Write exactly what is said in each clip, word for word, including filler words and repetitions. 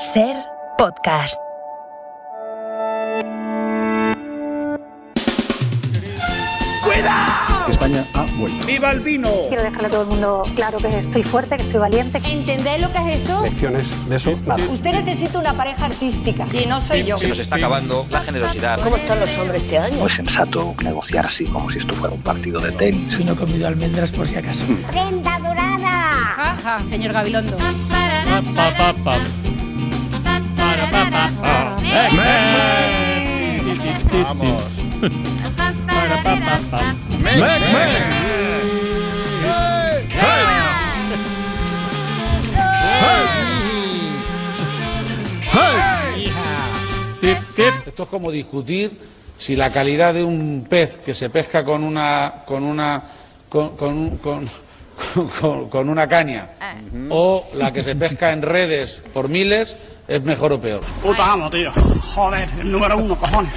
Ser Podcast. ¡Cuidado! España ha vuelto. ¡Viva el vino! Quiero dejarle a todo el mundo claro que estoy fuerte, que estoy valiente. ¿Entendéis lo que es eso? Lecciones de eso, nada. Usted necesita una pareja artística y no soy yo. Se nos está acabando la generosidad. ¿Cómo están los hombres este año? No es sensato negociar así como si esto fuera un partido de tenis. Si no he comido almendras por si acaso. ¡Prenda dorada! Jaja, señor Gabilondo. Vamos. Esto es como discutir si la calidad de un pez que se pesca con una con una con, con, con, con, con una caña o la que se pesca en redes por miles es mejor o peor. Puta amo, tío. Joder, el número uno, cojones.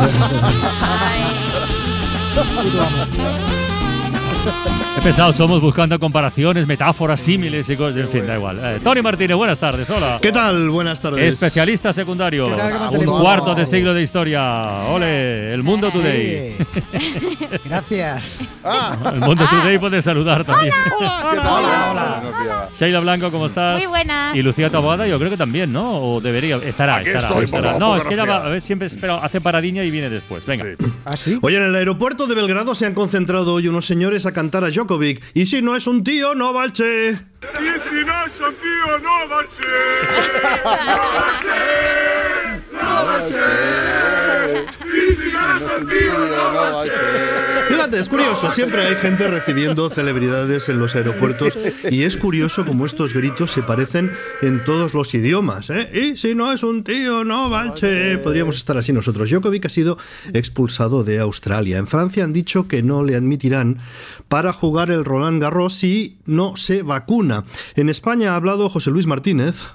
He pensado, somos buscando comparaciones, metáforas, símiles y cosas, en fin, da igual. Eh, Tony Martínez, buenas tardes, hola. ¿Qué tal? Buenas tardes. Especialista secundario, un cuarto de siglo de historia. Ole, el Mundo Today. Gracias. Ah. El Mundo Today puede saludar también. Hola, ¿qué tal? Hola, hola. Sheila Blanco, ¿cómo estás? Muy buenas. Y Lucía Taboada, yo creo que también, ¿no? O debería, estará, Aquí estará. estoy, estará. por No, la es que ella va, fotografía. a ver, siempre espera, hace paradilla y viene después. Venga. Sí. ¿Ah, sí? Oye, en el aeropuerto de Belgrado se han concentrado hoy unos señores a cantar a Djokovic. Y si no es un tío, no va al Che. Y si no es un tío, no va a ser. No va a ser. No va a ser. Y si no es un tío, no va a ser. Fíjate, es curioso, siempre hay gente recibiendo celebridades en los aeropuertos y es curioso cómo estos gritos se parecen en todos los idiomas, ¿eh? Y si no es un tío, no va al Che. Podríamos estar así nosotros. Djokovic ha sido expulsado de Australia. En Francia han dicho que no le admitirán para jugar el Roland Garros si no se vacuna. En España ha hablado José Luis Martínez.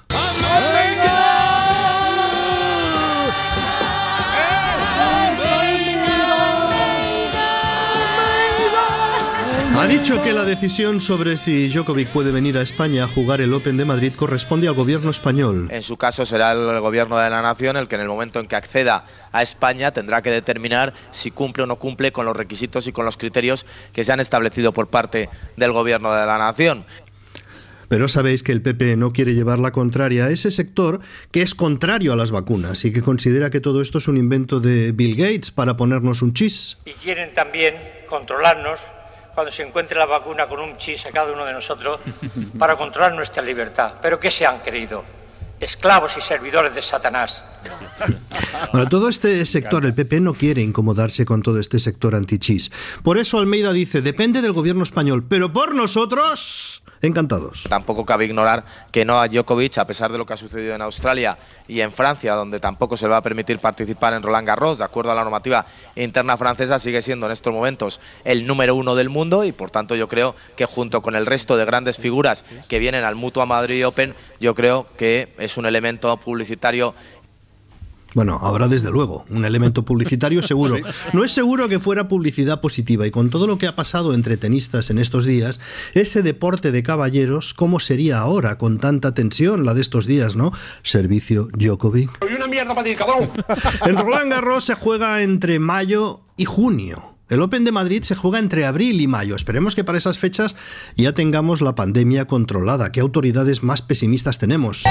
Ha dicho que la decisión sobre si Djokovic puede venir a España a jugar el Open de Madrid corresponde al gobierno español. En su caso será el gobierno de la nación el que en el momento en que acceda a España tendrá que determinar si cumple o no cumple con los requisitos y con los criterios que se han establecido por parte del gobierno de la nación. Pero sabéis que el P P no quiere llevar la contraria a ese sector que es contrario a las vacunas y que considera que todo esto es un invento de Bill Gates para ponernos un chis. Y quieren también controlarnos cuando se encuentre la vacuna con un chis a cada uno de nosotros para controlar nuestra libertad. ¿Pero qué se han creído? Esclavos y servidores de Satanás. Bueno, todo este sector, el P P no quiere incomodarse con todo este sector antichis. Por eso Almeida dice, depende del gobierno español, pero por nosotros, encantados. Tampoco cabe ignorar que no a Djokovic, a pesar de lo que ha sucedido en Australia y en Francia, donde tampoco se le va a permitir participar en Roland Garros, de acuerdo a la normativa interna francesa, sigue siendo en estos momentos el número uno del mundo y por tanto yo creo que junto con el resto de grandes figuras que vienen al Mutua Madrid Open, yo creo que es un elemento publicitario. Bueno, ahora desde luego, un elemento publicitario seguro. No es seguro que fuera publicidad positiva y con todo lo que ha pasado entre tenistas en estos días, ese deporte de caballeros, ¿cómo sería ahora con tanta tensión la de estos días, no? Servicio Djokovic. ¡Soy una mierda para ti, cabrón! En Roland Garros se juega entre mayo y junio. El Open de Madrid se juega entre abril y mayo. Esperemos que para esas fechas ya tengamos la pandemia controlada. ¿Qué autoridades más pesimistas tenemos?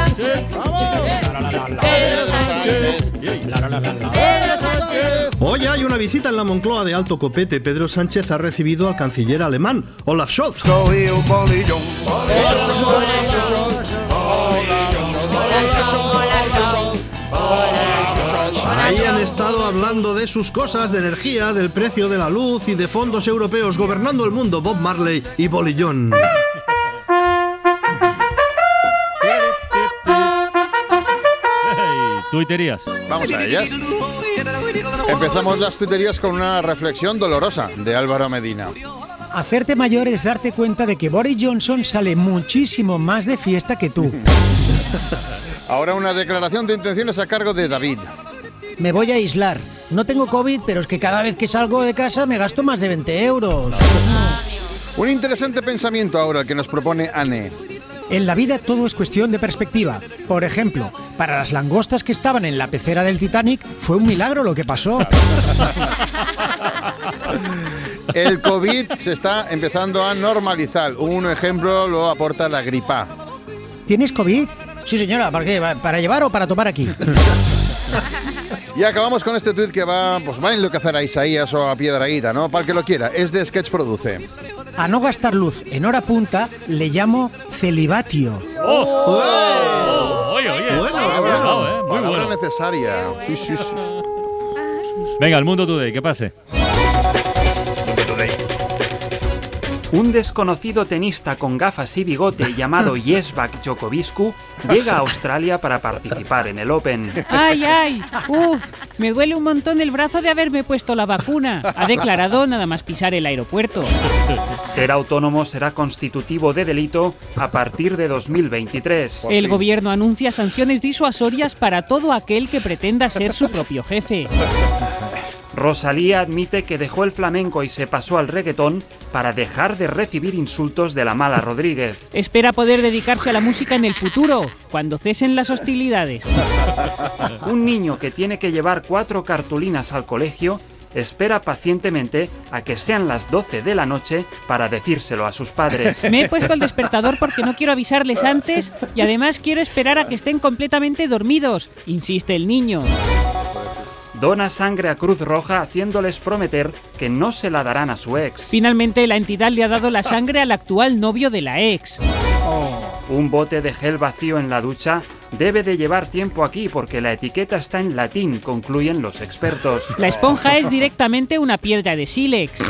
Hoy hay una visita en la Moncloa de alto copete. Pedro Sánchez ha recibido al canciller alemán, Olaf Scholz. Ahí han estado hablando de sus cosas, de energía, del precio de la luz y de fondos europeos, gobernando el mundo, Bob Marley y Bolillón. Tuiterías. Vamos a ellas. Empezamos las tuiterías con una reflexión dolorosa de Álvaro Medina. Hacerte mayor es darte cuenta de que Boris Johnson sale muchísimo más de fiesta que tú. Ahora una declaración de intenciones a cargo de David. Me voy a aislar. No tengo COVID, pero es que cada vez que salgo de casa me gasto más de veinte euros. Un interesante pensamiento ahora el que nos propone Anne. En la vida todo es cuestión de perspectiva. Por ejemplo, para las langostas que estaban en la pecera del Titanic, fue un milagro lo que pasó. El COVID se está empezando a normalizar. Un ejemplo lo aporta la gripa. ¿Tienes COVID? Sí, señora. ¿Para qué? ¿Para llevar o para tomar aquí? Y acabamos con este tuit que va, pues va a enloquecer a Isaías o a Piedrahíta, ¿no? Para el que lo quiera. Es de Sketch Produce. A no gastar luz en hora punta le llamo celibatio. ¡Oh! ¡Oh! Oye, oye. Bueno, Muy bueno, bueno, ¿eh? Muy palabra bueno. necesaria. Sí, sí, sí. Venga, el Mundo Today, ¿qué pase? Un desconocido tenista con gafas y bigote llamado Jesbak Djokovicku llega a Australia para participar en el Open. ¡Ay, ay! ¡Uf! Me duele un montón el brazo de haberme puesto la vacuna. Ha declarado nada más pisar el aeropuerto. Ser autónomo será constitutivo de delito a partir de dos mil veintitrés. El gobierno anuncia sanciones disuasorias para todo aquel que pretenda ser su propio jefe. Rosalía admite que dejó el flamenco y se pasó al reggaetón para dejar de recibir insultos de la mala Rodríguez. Espera poder dedicarse a la música en el futuro, cuando cesen las hostilidades. Un niño que tiene que llevar cuatro cartulinas al colegio espera pacientemente a que sean las doce de la noche para decírselo a sus padres. Me he puesto el despertador porque no quiero avisarles antes y además quiero esperar a que estén completamente dormidos, insiste el niño. Dona sangre a Cruz Roja haciéndoles prometer que no se la darán a su ex. Finalmente la entidad le ha dado la sangre al actual novio de la ex. Oh. Un bote de gel vacío en la ducha debe de llevar tiempo aquí porque la etiqueta está en latín, concluyen los expertos. La esponja es directamente una piedra de sílex.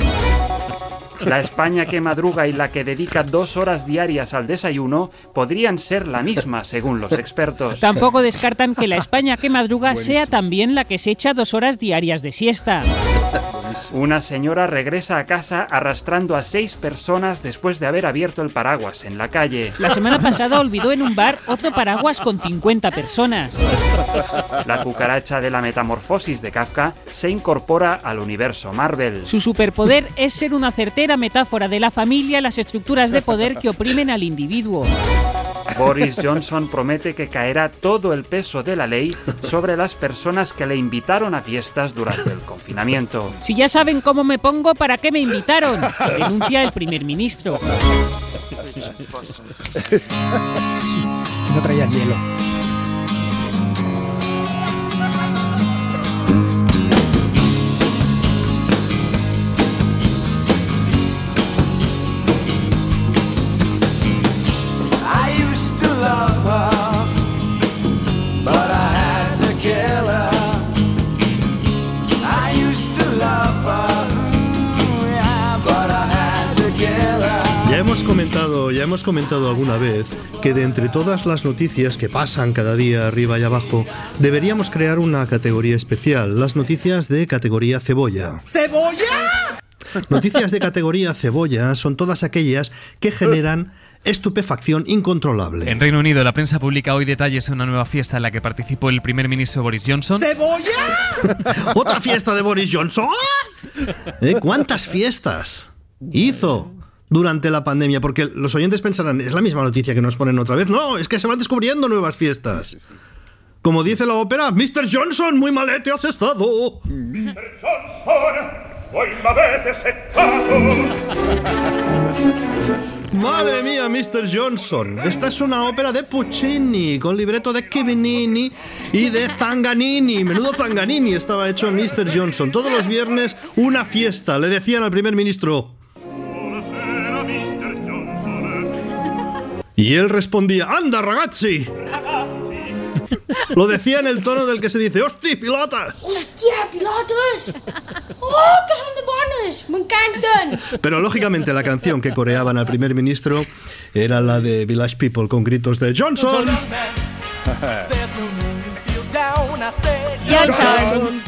La España que madruga y la que dedica dos horas diarias al desayuno podrían ser la misma, según los expertos. Tampoco descartan que la España que madruga sea también la que se echa dos horas diarias de siesta. Una señora regresa a casa arrastrando a seis personas después de haber abierto el paraguas en la calle. La semana pasada olvidó en un bar otro paraguas con cincuenta personas. La cucaracha de la metamorfosis de Kafka se incorpora al universo Marvel. Su superpoder es ser una certera metáfora de la familia y las estructuras de poder que oprimen al individuo. Boris Johnson promete que caerá todo el peso de la ley sobre las personas que le invitaron a fiestas durante el confinamiento. Si ya saben cómo me pongo, ¿para qué me invitaron?, denuncia el primer ministro. No traían hielo. Ya hemos comentado, ya hemos comentado alguna vez que de entre todas las noticias que pasan cada día arriba y abajo, deberíamos crear una categoría especial, las noticias de categoría cebolla. ¿Cebolla? Noticias de categoría cebolla son todas aquellas que generan estupefacción incontrolable. En Reino Unido, la prensa publica hoy detalles de una nueva fiesta en la que participó el primer ministro Boris Johnson. ¿Cebolla? ¿Otra fiesta de Boris Johnson? ¿Eh? ¿Cuántas fiestas hizo durante la pandemia? Porque los oyentes pensarán, es la misma noticia que nos ponen otra vez. No, es que se van descubriendo nuevas fiestas. Como dice la ópera, mister Johnson, muy malete has estado. mister Johnson, muy malete has estado. Madre mía, mister Johnson. Esta es una ópera de Puccini, con libreto de Chivinini y de Zanganini. Menudo Zanganini estaba hecho mister Johnson. Todos los viernes una fiesta, le decían al primer ministro. Y él respondía, ¡anda, ragazzi! Lo decía en el tono del que se dice, ¡hostia, pilotas! ¡Hostia, pilotos! ¡Oh, que son de bonos! ¡Me encantan! Pero lógicamente la canción que coreaban al primer ministro era la de Village People con gritos de ¡Johnson! Johnson.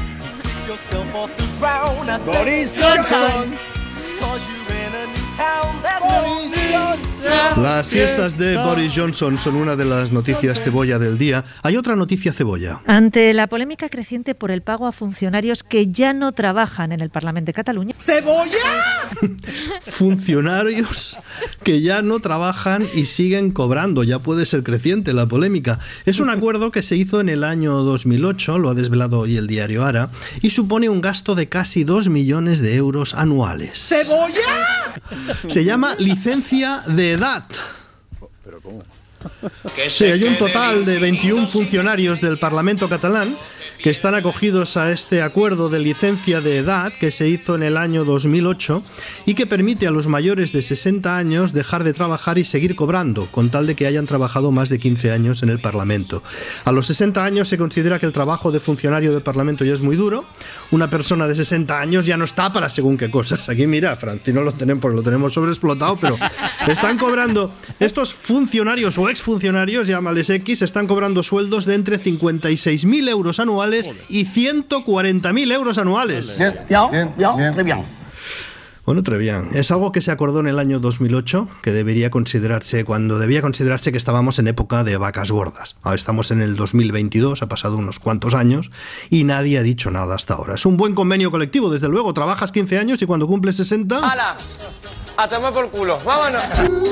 Boris Johnson. Las fiestas de Boris Johnson son una de las noticias cebolla del día. Hay otra noticia cebolla. Ante la polémica creciente por el pago a funcionarios que ya no trabajan en el Parlamento de Cataluña. ¡Cebolla! Funcionarios que ya no trabajan y siguen cobrando. Ya puede ser creciente la polémica. Es un acuerdo que se hizo en el año dos mil ocho, lo ha desvelado hoy el diario Ara, y supone un gasto de casi dos millones de euros anuales. ¡Cebolla! Se llama licencia de edad. ¿Pero cómo? Sí, hay un total de veintiún funcionarios del Parlamento catalán que están acogidos a este acuerdo de licencia de edad que se hizo en el año dos mil ocho y que permite a los mayores de sesenta años dejar de trabajar y seguir cobrando, con tal de que hayan trabajado más de quince años en el Parlamento. A los sesenta años se considera que el trabajo de funcionario del Parlamento ya es muy duro. Una persona de sesenta años ya no está para según qué cosas. Aquí mira, Francino lo tenemos, porque lo tenemos sobreexplotado, pero están cobrando estos funcionarios o exfuncionarios, llámales X, están cobrando sueldos de entre cincuenta y seis mil euros anuales y ciento cuarenta mil euros anuales. Bien, bien, bien, bien. bien. Bueno, très bien. Es algo que se acordó en el año dos mil ocho, que debería considerarse cuando debía considerarse que estábamos en época de vacas gordas. Ahora estamos en el dos mil veintidós, ha pasado unos cuantos años y nadie ha dicho nada hasta ahora. Es un buen convenio colectivo, desde luego. Trabajas quince años y cuando cumples sesenta... ¡Hala! ¡A tomar por culo! ¡Vámonos!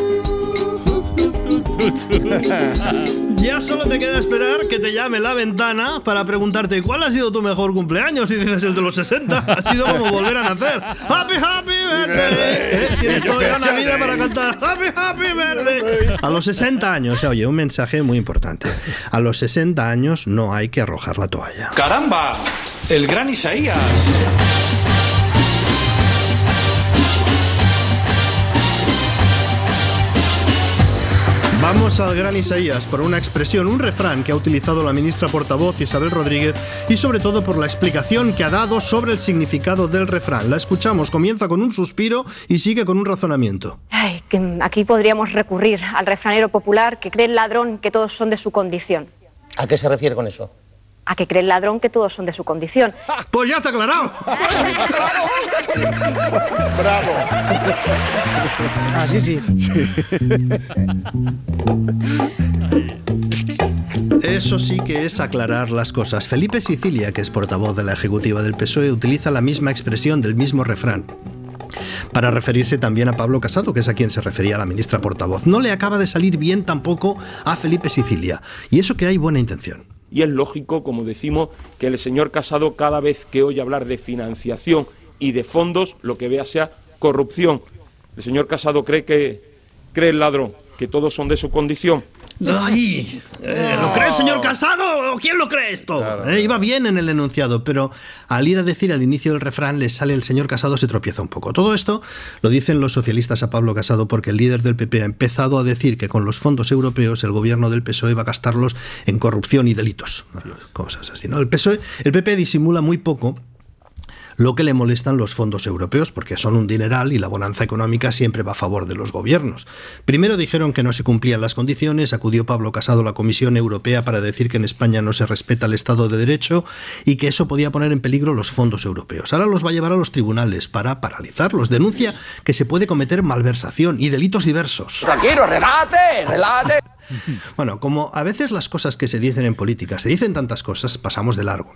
Ya solo te queda esperar que te llame La Ventana para preguntarte cuál ha sido tu mejor cumpleaños y dices el de los sesenta. Ha sido como volver a nacer. ¡Happy, happy birthday! ¿Eh? Tienes toda una vida para cantar ¡Happy, happy birthday! A los sesenta años, oye, un mensaje muy importante. A los sesenta años no hay que arrojar la toalla. ¡Caramba! El gran Isaías. Vamos al gran Isaías por una expresión, un refrán que ha utilizado la ministra portavoz Isabel Rodríguez y sobre todo por la explicación que ha dado sobre el significado del refrán. La escuchamos, comienza con un suspiro y sigue con un razonamiento. Ay, que aquí podríamos recurrir al refranero popular que cree el ladrón que todos son de su condición. ¿A qué se refiere con eso? A que cree el ladrón que todos son de su condición. ¡Pues ya te ha aclarado! ¡Bravo! Ah, sí, sí. Eso sí que es aclarar las cosas. Felipe Sicilia, que es portavoz de la ejecutiva del P S O E, utiliza la misma expresión del mismo refrán para referirse también a Pablo Casado, que es a quien se refería la ministra portavoz. No le acaba de salir bien tampoco a Felipe Sicilia, y eso que hay buena intención. Y es lógico, como decimos, que el señor Casado cada vez que oye hablar de financiación y de fondos, lo que vea sea corrupción. El señor Casado cree que cree el ladrón, que todos son de su condición. ¡Ay! Eh, ¿Lo cree el señor Casado o quién lo cree esto? Claro. Eh, iba bien en el enunciado, pero al ir a decir al inicio del refrán le sale el señor Casado, se tropieza un poco. Todo esto lo dicen los socialistas a Pablo Casado porque el líder del P P ha empezado a decir que con los fondos europeos el gobierno del P S O E va a gastarlos en corrupción y delitos. Cosas así, ¿no? El P S O E, el P P disimula muy poco lo que le molestan los fondos europeos, porque son un dineral y la bonanza económica siempre va a favor de los gobiernos. Primero dijeron que no se cumplían las condiciones, acudió Pablo Casado a la Comisión Europea para decir que en España no se respeta el Estado de Derecho y que eso podía poner en peligro los fondos europeos. Ahora los va a llevar a los tribunales para paralizarlos. Denuncia que se puede cometer malversación y delitos diversos. Tranquilo, relate, relate. Bueno, como a veces las cosas que se dicen en política, se dicen tantas cosas, pasamos de largo.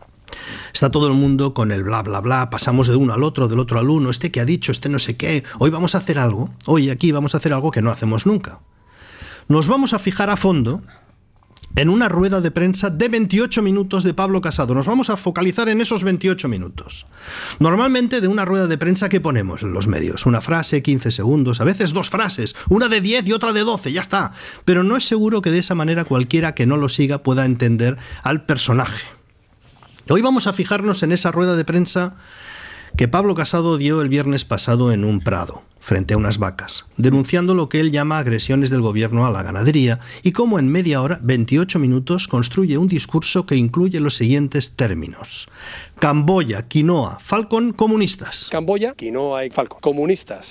Está todo el mundo con el bla bla bla, pasamos de uno al otro, del otro al uno, este que ha dicho, este no sé qué. Hoy vamos a hacer algo, hoy aquí vamos a hacer algo que no hacemos nunca. Nos vamos a fijar a fondo en una rueda de prensa de veintiocho minutos de Pablo Casado. Nos vamos a focalizar en esos veintiocho minutos. Normalmente de una rueda de prensa, ¿qué ponemos en los medios? Una frase, quince segundos, a veces dos frases, una de diez y otra de doce, ya está. Pero no es seguro que de esa manera cualquiera que no lo siga pueda entender al personaje. Hoy vamos a fijarnos en esa rueda de prensa que Pablo Casado dio el viernes pasado en un prado, frente a unas vacas, denunciando lo que él llama agresiones del gobierno a la ganadería y cómo en media hora, veintiocho minutos, construye un discurso que incluye los siguientes términos: Camboya, quinoa, Falcon, comunistas. Camboya, quinoa y Falcon, comunistas.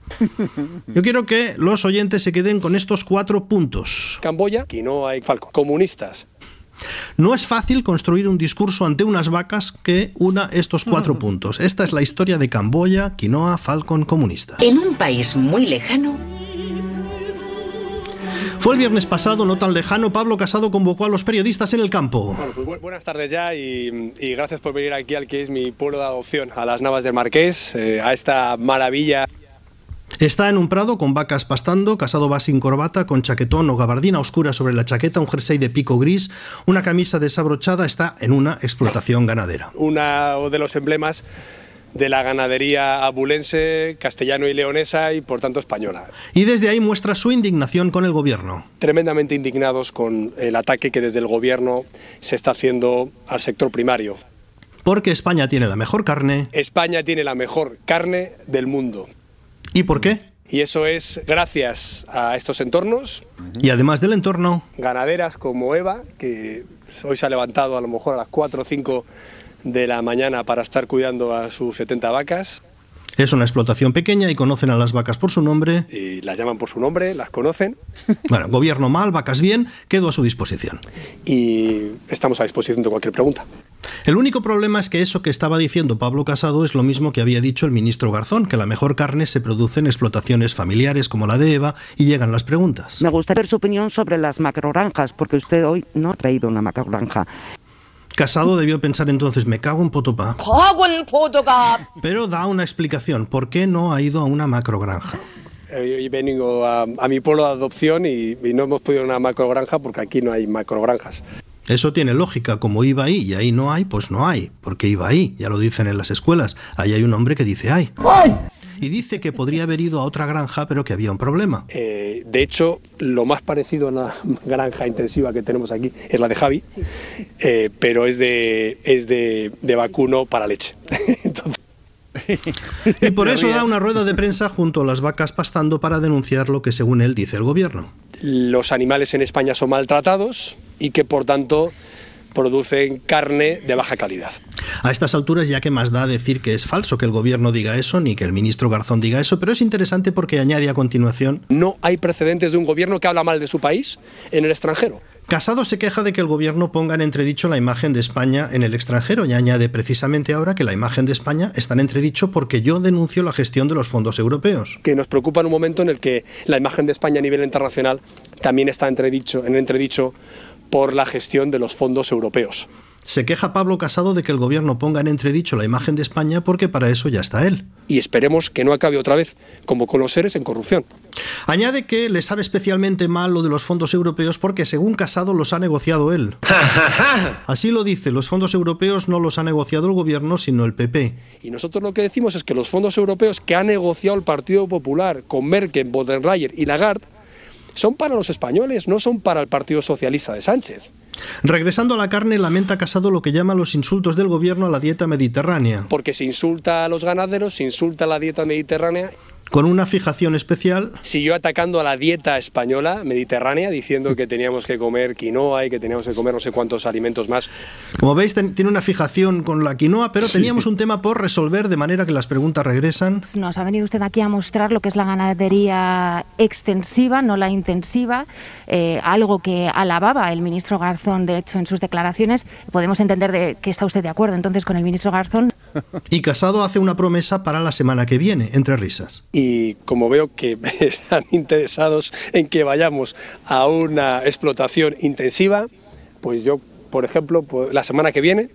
Yo quiero que los oyentes se queden con estos cuatro puntos. Camboya, quinoa y Falcon, comunistas. No es fácil construir un discurso ante unas vacas que una estos cuatro puntos. Esta es la historia de Camboya, quinoa, Falcon, comunistas. En un país muy lejano, Fue el viernes pasado, no tan lejano, Pablo Casado convocó a los periodistas en el campo. Bueno, pues bu buenas tardes ya y, y gracias por venir aquí al que es mi pueblo de adopción, a las Navas del Marqués, eh, a esta maravilla. Está en un prado con vacas pastando. Casado va sin corbata, con chaquetón o gabardina oscura sobre la chaqueta, un jersey de pico gris, una camisa desabrochada. Está en una explotación ganadera. Uno de los emblemas de la ganadería abulense, castellano y leonesa y por tanto española. Y desde ahí muestra su indignación con el gobierno. Tremendamente indignados con el ataque que desde el gobierno se está haciendo al sector primario. Porque España tiene la mejor carne. España tiene la mejor carne del mundo. ¿Y por qué? Y eso es gracias a estos entornos. Y además del entorno, ganaderas como Eva, que hoy se ha levantado a lo mejor a las cuatro o cinco de la mañana para estar cuidando a sus setenta vacas. Es una explotación pequeña y conocen a las vacas por su nombre. Y las llaman por su nombre, las conocen. Bueno, gobierno mal, vacas bien, quedo a su disposición. Y estamos a disposición de cualquier pregunta. El único problema es que eso que estaba diciendo Pablo Casado es lo mismo que había dicho el ministro Garzón, que la mejor carne se produce en explotaciones familiares como la de Eva, y llegan las preguntas. Me gustaría ver su opinión sobre las macrogranjas, porque usted hoy no ha traído una macrogranja. Casado debió pensar entonces, me cago en Potopá. Pero da una explicación, ¿por qué no ha ido a una macrogranja? Hoy vengo a, a mi pueblo de adopción y, y no hemos podido ir a una macrogranja porque aquí no hay macrogranjas. Eso tiene lógica, como iba ahí y ahí no hay, pues no hay. Porque iba ahí, ya lo dicen en las escuelas. Ahí hay un hombre que dice hay. ¡Ay! Y dice que podría haber ido a otra granja, pero que había un problema. Eh, de hecho, lo más parecido a una granja intensiva que tenemos aquí es la de Javi, eh, pero es de, es de, de vacuno para leche. Entonces... Y por eso da una rueda de prensa junto a las vacas pastando para denunciar lo que según él dice el gobierno. Los animales en España son maltratados y que por tanto producen carne de baja calidad. A estas alturas ya que más da decir que es falso que el gobierno diga eso ni que el ministro Garzón diga eso, pero es interesante porque añade a continuación: no hay precedentes de un gobierno que habla mal de su país en el extranjero. Casado se queja de que el gobierno ponga en entredicho la imagen de España en el extranjero y añade precisamente ahora que la imagen de España está en entredicho porque yo denuncio la gestión de los fondos europeos. Que nos preocupa en un momento en el que la imagen de España a nivel internacional también está entredicho, en entredicho por la gestión de los fondos europeos. Se queja Pablo Casado de que el gobierno ponga en entredicho la imagen de España porque para eso ya está él. Y esperemos que no acabe otra vez, como con los seres, en corrupción. Añade que le sabe especialmente mal lo de los fondos europeos porque según Casado los ha negociado él. Así lo dice, los fondos europeos no los ha negociado el gobierno sino el P P. Y nosotros lo que decimos es que los fondos europeos que ha negociado el Partido Popular con Merkel, von der Leyen y Lagarde son para los españoles, no son para el Partido Socialista de Sánchez. Regresando a la carne, lamenta Casado lo que llama los insultos del gobierno a la dieta mediterránea. Porque se insulta a los ganaderos, se insulta a la dieta mediterránea. Con una fijación especial. Siguió atacando a la dieta española mediterránea, diciendo que teníamos que comer quinoa y que teníamos que comer no sé cuántos alimentos más. Como veis, tiene una fijación con la quinoa, pero teníamos sí. un tema por resolver, de manera que las preguntas regresan. Nos ha venido usted aquí a mostrar lo que es la ganadería extensiva, no la intensiva, eh, algo que alababa el ministro Garzón, de hecho, en sus declaraciones. Podemos entender de que está usted de acuerdo entonces con el ministro Garzón. Y Casado hace una promesa para la semana que viene, entre risas. Y como veo que están interesados en que vayamos a una explotación intensiva, pues yo, por ejemplo, pues la semana que viene...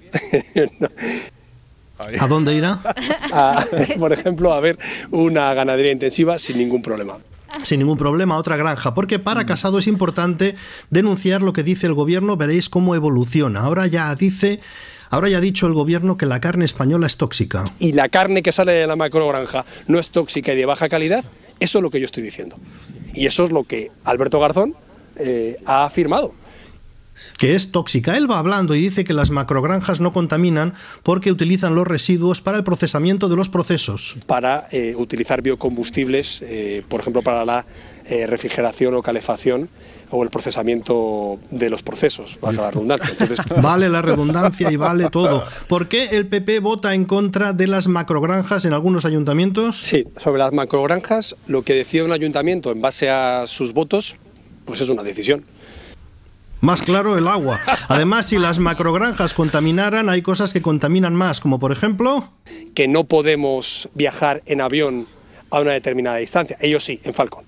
¿A dónde irá? A, por ejemplo, a ver una ganadería intensiva sin ningún problema. Sin ningún problema, otra granja, porque para Casado es importante denunciar lo que dice el gobierno, veréis cómo evoluciona. Ahora ya dice... Ahora ya ha dicho el gobierno que la carne española es tóxica. Y la carne que sale de la macrogranja no es tóxica y de baja calidad, eso es lo que yo estoy diciendo. Y eso es lo que Alberto Garzón eh, ha afirmado. Que es tóxica. Él va hablando y dice que las macrogranjas no contaminan porque utilizan los residuos para el procesamiento de los procesos. Para eh, utilizar biocombustibles, eh, por ejemplo, para la eh, refrigeración o calefacción o el procesamiento de los procesos, valga la redundancia. Entonces... Vale la redundancia y vale todo. ¿Por qué el P P vota en contra de las macrogranjas en algunos ayuntamientos? Sí, sobre las macrogranjas, lo que decida un ayuntamiento en base a sus votos, pues es una decisión. Más claro, el agua. Además, si las macrogranjas contaminaran, hay cosas que contaminan más, como por ejemplo... Que no podemos viajar en avión a una determinada distancia. Ellos sí, en Falcon.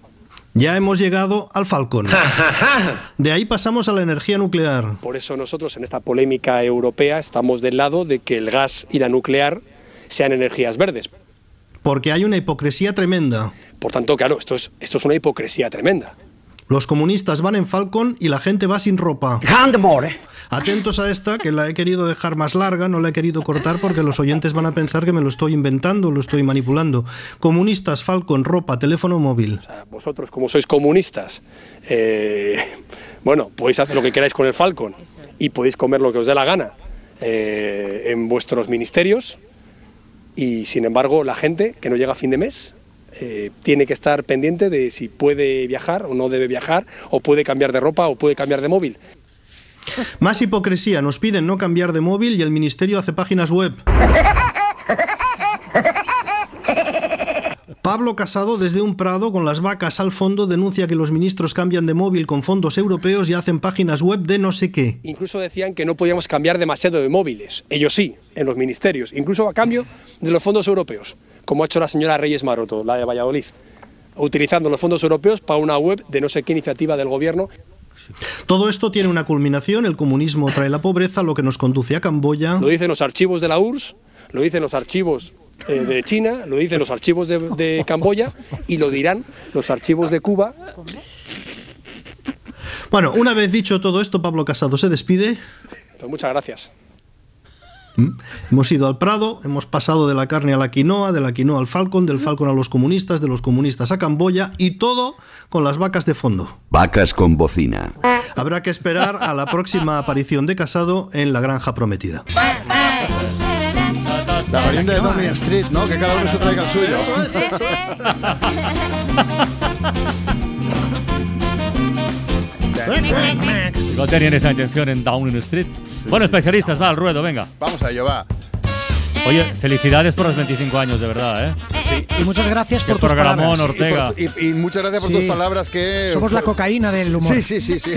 Ya hemos llegado al Falcon. De ahí pasamos a la energía nuclear. Por eso nosotros en esta polémica europea estamos del lado de que el gas y la nuclear sean energías verdes. Porque hay una hipocresía tremenda. Por tanto, claro, esto es, esto es una hipocresía tremenda. Los comunistas van en Falcon y la gente va sin ropa. Atentos a esta, que la he querido dejar más larga, no la he querido cortar porque los oyentes van a pensar que me lo estoy inventando, lo estoy manipulando. Comunistas, Falcon, ropa, teléfono móvil. O sea, vosotros, como sois comunistas, eh, bueno, podéis hacer lo que queráis con el Falcon y podéis comer lo que os dé la gana eh, en vuestros ministerios, y sin embargo la gente que no llega a fin de mes eh, tiene que estar pendiente de si puede viajar o no debe viajar, o puede cambiar de ropa o puede cambiar de móvil. Más hipocresía, nos piden no cambiar de móvil y el ministerio hace páginas web. Pablo Casado, desde un prado con las vacas al fondo, denuncia que los ministros cambian de móvil con fondos europeos y hacen páginas web de no sé qué. Incluso decían que no podíamos cambiar demasiado de móviles, ellos sí, en los ministerios, incluso a cambio de los fondos europeos, como ha hecho la señora Reyes Maroto, la de Valladolid, utilizando los fondos europeos para una web de no sé qué iniciativa del gobierno. Todo esto tiene una culminación, el comunismo trae la pobreza, lo que nos conduce a Camboya. Lo dicen los archivos de la U R S S, lo dicen los archivos eh, de China, lo dicen los archivos de, de Camboya y lo dirán los archivos de Cuba. Bueno, una vez dicho todo esto, Pablo Casado se despide. Pues muchas gracias. ¿Mm? Hemos ido al Prado, hemos pasado de la carne a la quinoa, de la quinoa al Falcon, del Falcon a los comunistas, de los comunistas a Camboya, y todo con las vacas de fondo. Vacas con bocina. Habrá que esperar a la próxima aparición de Casado en La Granja Prometida. La variante de Downing Street, ¿no? Que cada uno se traiga el suyo. Eso es, eso es. No tenían esa intención en Downing Street. Sí. Bueno, especialistas, va al ruedo, venga. Vamos a ello, va. Oye, felicidades por los veinticinco años, de verdad, ¿eh? Sí, y muchas gracias por Qué tus programón, palabras. Ortega. Y, por, y, y muchas gracias por sí. tus palabras que... Somos la cocaína del humor. Sí, sí, sí, sí.